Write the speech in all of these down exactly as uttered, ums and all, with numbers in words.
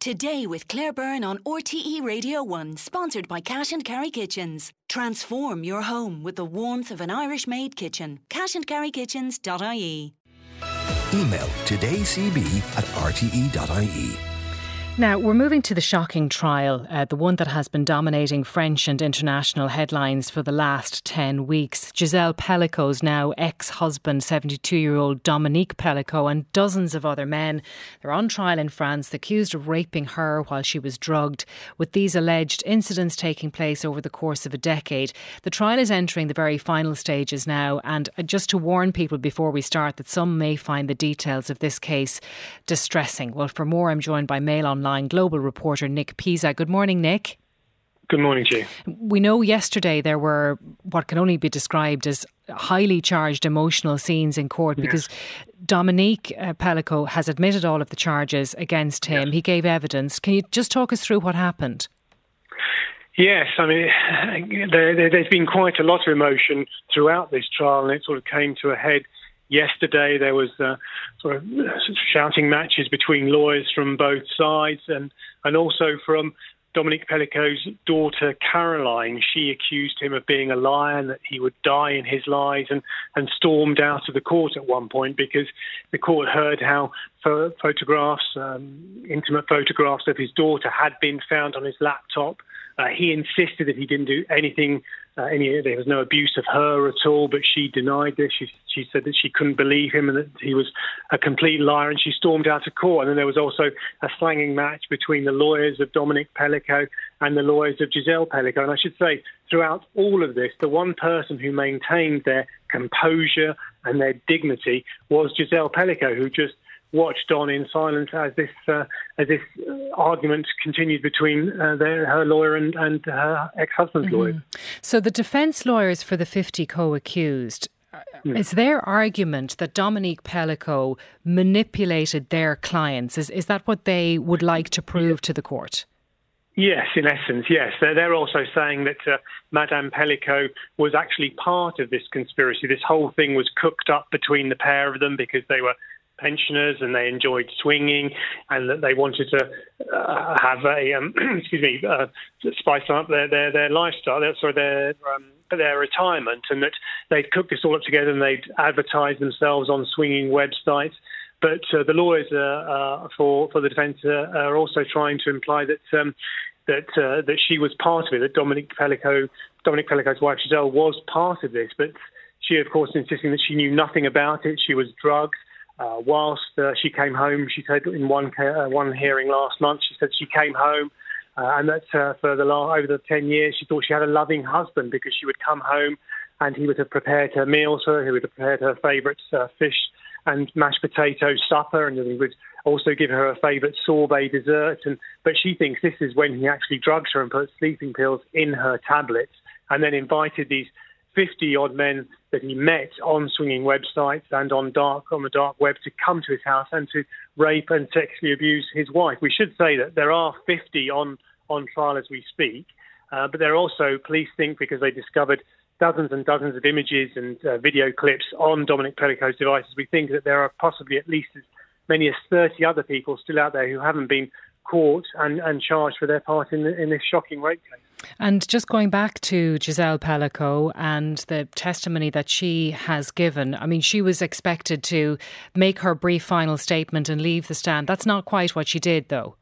Today with Claire Byrne on R T E Radio one, sponsored by Cash and Carry Kitchens. Transform your home with the warmth of an Irish-made kitchen. cash and carry kitchens dot I E. Email todaycb at r t e dot I E. Now, we're moving to the shocking trial, uh, the one that has been dominating French and international headlines for the last ten weeks. Giselle Pellicot's now ex-husband, seventy-two-year-old Dominique Pellicot, and dozens of other men. They're on trial in France, accused of raping her while she was drugged, with these alleged incidents taking place over the course of a decade. The trial is entering the very final stages now, and just to warn people before we start that some may find the details of this case distressing. Well, for more, I'm joined by Mail Online global reporter Nick Pisa. Good morning, Nick. Good morning to you. We know yesterday there were what can only be described as highly charged emotional scenes in court because yes. Dominique uh, Pellicot has admitted all of the charges against him. Yes. He gave evidence. Can you just talk us through what happened? Yes, I mean, there, there, there's been quite a lot of emotion throughout this trial, and it sort of came to a head yesterday. There was uh, sort of shouting matches between lawyers from both sides, and, and also from Dominique Pellicot's daughter, Caroline. She accused him of being a liar and that he would die in his lies, and, and stormed out of the court at one point because the court heard how pho- photographs, um, intimate photographs of his daughter had been found on his laptop. Uh, he insisted that he didn't do anything, uh, any, there was no abuse of her at all, but she denied this. She, she said that she couldn't believe him and that he was a complete liar, and she stormed out of court. And then there was also a slanging match between the lawyers of Dominique Pellicot and the lawyers of Giselle Pellicot. And I should say, throughout all of this, the one person who maintained their composure and their dignity was Giselle Pellicot, who just watched on in silence as this uh, as this uh, argument continued between uh, their, her lawyer and, and her ex-husband's mm-hmm. lawyer. So the defence lawyers for the fifty co-accused, mm. it's their argument that Dominique Pellicot manipulated their clients. Is, is that what they would like to prove to the court? Yes, in essence, yes. They're, they're also saying that uh, Madame Pellicot was actually part of this conspiracy. This whole thing was cooked up between the pair of them because they were pensioners and they enjoyed swinging, and that they wanted to uh, have a um, excuse me uh, spice up their their, their lifestyle, their, sorry, their um, their retirement, and that they'd cooked this all up together and they'd advertise themselves on swinging websites. But uh, the lawyers uh, uh, for for the defence uh, are also trying to imply that um, that uh, that she was part of it, that Dominique Pellicot, Dominique Pellicot's wife Giselle, was part of this. But she, of course, insisting that she knew nothing about it. She was drugged. Uh, whilst uh, she came home, she said in one uh, one hearing last month, she said she came home uh, and that uh, for the last, over the ten years, she thought she had a loving husband because she would come home and he would have prepared her meals for her, he would have prepared her favourite uh, fish and mashed potato supper, and then he would also give her a favourite sorbet dessert. And but she thinks this is when he actually drugged her and put sleeping pills in her tablets, and then invited these fifty-odd men that he met on swinging websites and on dark on the dark web to come to his house and to rape and sexually abuse his wife. We should say that there are fifty on, on trial as we speak, uh, but there are also, police think, because they discovered dozens and dozens of images and uh, video clips on Dominique Pellicot's devices, we think that there are possibly at least as many as thirty other people still out there who haven't been caught and, and charged for their part in, the, in this shocking rape case. And just going back to Giselle Pellicot and the testimony that she has given, I mean, she was expected to make her brief final statement and leave the stand. That's not quite what she did, though.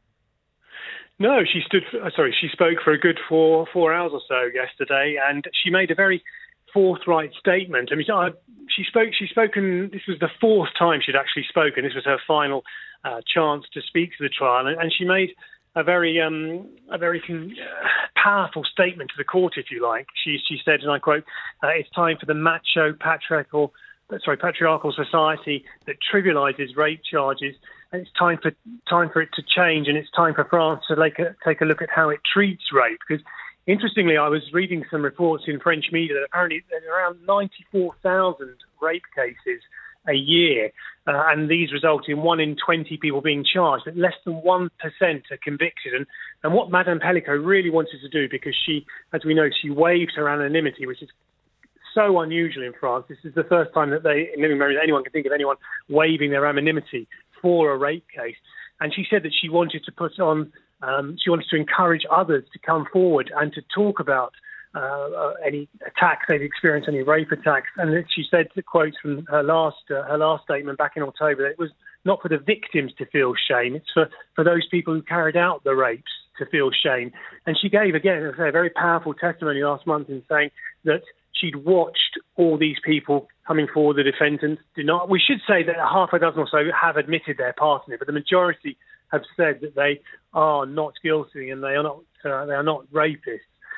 No, she stood. For, sorry, she spoke for a good four four hours or so yesterday, and she made a very forthright statement. I mean, I, she spoke. She's spoken. This was the fourth time she'd actually spoken. This was her final uh, chance to speak to the trial, and, and she made a very, um, a very uh, powerful statement to the court, if you like. She, she said, and I quote, uh, "It's time for the macho, patriarchal, sorry, patriarchal society that trivialises rape charges, and it's time for time for it to change, and it's time for France to take a, take a look at how it treats rape." Because, interestingly, I was reading some reports in French media that apparently there are around ninety-four thousand rape cases a year, uh, and these result in one in twenty people being charged, but less than one percent are convicted. And, and what Madame Pellicot really wanted to do, because she, as we know, she waived her anonymity, which is so unusual in France. This is the first time that they, in living memory, anyone can think of anyone waiving their anonymity for a rape case. And she said that she wanted to put on, um, she wanted to encourage others to come forward and to talk about uh, any attacks they've experienced, any rape attacks. And she said, to quote from her last uh, her last statement back in October, that it was not for the victims to feel shame, it's for, for those people who carried out the rapes to feel shame. And she gave, again, a very powerful testimony last month in saying that she'd watched all these people coming forward, the defendants do not. We should say that half a dozen or so have admitted their part in it, but the majority have said that they are not guilty and they are not uh, they are not rapists.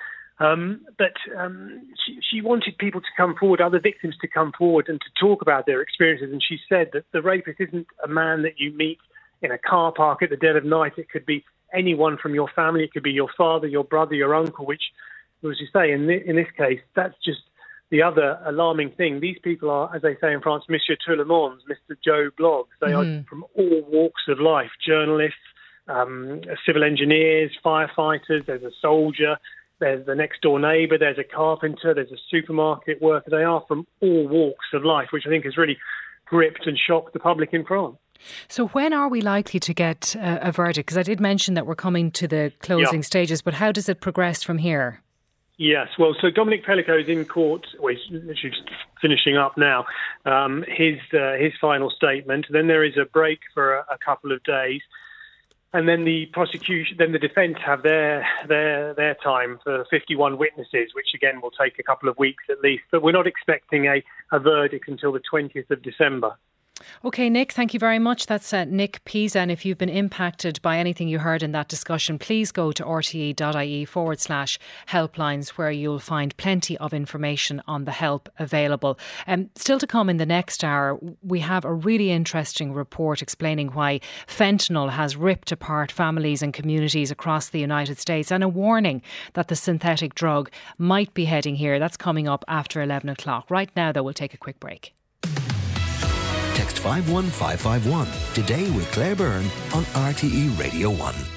Um, but um, she, she wanted people to come forward, other victims to come forward and to talk about their experiences. And she said that the rapist isn't a man that you meet in a car park at the dead of night. It could be anyone from your family. It could be your father, your brother, your uncle, which, as you say, in, the, in this case, that's just the other alarming thing. These people are, as they say in France, Monsieur Tout le Monde, Mister Joe Bloggs. They mm. are from all walks of life, journalists, um, civil engineers, firefighters, there's a soldier, there's the next door neighbour, there's a carpenter, there's a supermarket worker. They are from all walks of life, which I think has really gripped and shocked the public in France. So when are we likely to get uh, a verdict? Because I did mention that we're coming to the closing yeah. stages, but how does it progress from here? Yes, well, so Dominic Pellico is in court, well, he's literally finishing up now, um, his uh, his final statement. Then there is a break for a, a couple of days. And then the prosecution, then the defence have their their their time for fifty-one witnesses, which again will take a couple of weeks at least. But we're not expecting a, a verdict until the twentieth of December. OK, Nick, thank you very much. That's uh, Nick Pisa. And if you've been impacted by anything you heard in that discussion, please go to rte.ie forward slash helplines, where you'll find plenty of information on the help available. Um, still to come in the next hour, we have a really interesting report explaining why fentanyl has ripped apart families and communities across the United States, and a warning that the synthetic drug might be heading here. That's coming up after eleven o'clock. Right now, though, we'll take a quick break. Text five one five five one today with Claire Byrne on R T E Radio one.